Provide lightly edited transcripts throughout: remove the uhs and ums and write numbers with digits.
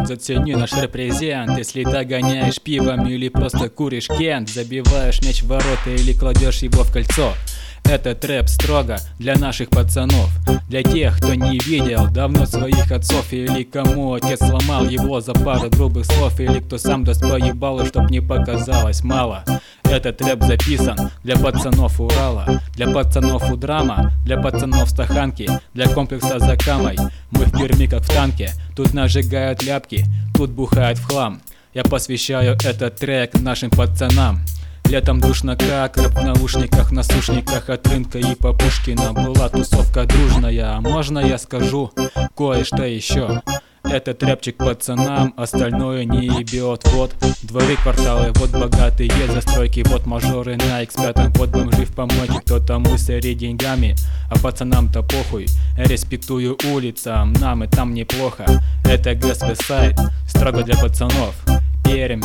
Зацени наш репрезент. Если догоняешь пивом или просто куришь кент, забиваешь мяч в ворота или кладешь его в кольцо. Этот рэп строго для наших пацанов, для тех, кто не видел давно своих отцов, или кому отец сломал его за пару грубых слов, или кто сам даст поебалу, чтоб не показалось мало. Этот рэп записан для пацанов Урала, для пацанов у драма, для пацанов стаханки, для комплекса за Камой. Мы в Перми как в танке, тут нажигают ляпки, тут бухают в хлам. Я посвящаю этот трек нашим пацанам. Летом душно как рэп в наушниках, на сушниках от рынка и по Пушкина. Была тусовка дружная, а можно я скажу кое-что еще? Этот рэпчик пацанам, остальное не ебет. Вот дворы, кварталы, вот богатые застройки, вот мажоры на X5, вот бомжи в помойке, кто-то мысли деньгами, а пацанам-то похуй. Респектую улицам, нам и там неплохо. Это Гэсвесайд, строго для пацанов. Пермь,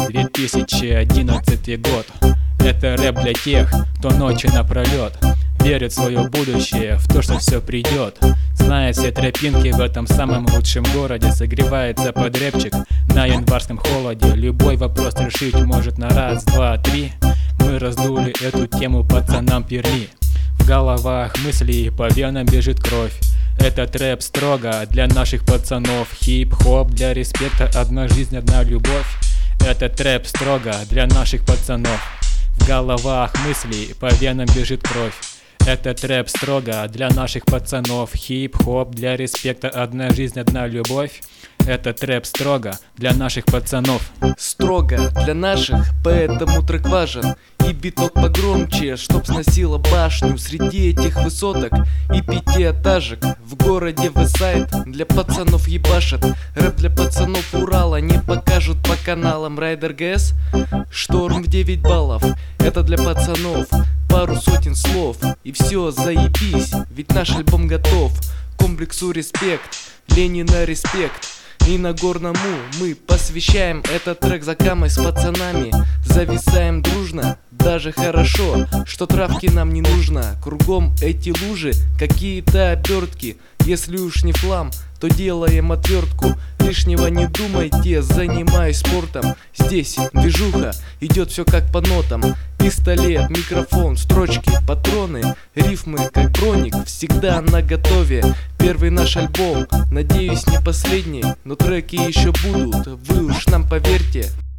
2011 год. Это рэп для тех, кто ночи напролет верит в свое будущее, в то, что все придет. Знает все тропинки в этом самом лучшем городе, согревается под рэпчик на январском холоде. Любой вопрос решить может на раз, два, три. Мы раздули эту тему пацанам Перми. В головах мысли, по венам бежит кровь. Этот рэп строго для наших пацанов. Хип-хоп для респекта, одна жизнь, одна любовь. Этот рэп строго для наших пацанов. В головах мысли, по венам бежит кровь. Этот рэп строго для наших пацанов. Хип-хоп для респекта, одна жизнь, одна любовь. Этот рэп строго для наших пацанов. Строго для наших, поэтому трек важен. И биток погромче, чтоб сносило башню среди этих высоток и пятиэтажек. В городе Вестсайд для пацанов ебашат. Рэп для пацанов Урала не покажут по каналам. Райдер ГС, шторм в 9 баллов. Это для пацанов, пару сотен слов, и все, заебись, ведь наш альбом готов. Комплексу респект, Ленина респект. И Нагорному мы посвящаем этот трек за Камой с пацанами. Зависаем дружно, даже хорошо, что травки нам не нужно. Кругом эти лужи, какие-то обертки. Если уж не флам, то делаем отвертку. Лишнего не думайте, занимаюсь спортом. Здесь движуха, идет все как по нотам. Пистолет, микрофон, строчки, патроны, рифмы как броник, всегда наготове. Первый наш альбом, надеюсь не последний, но треки еще будут, вы уж нам поверьте.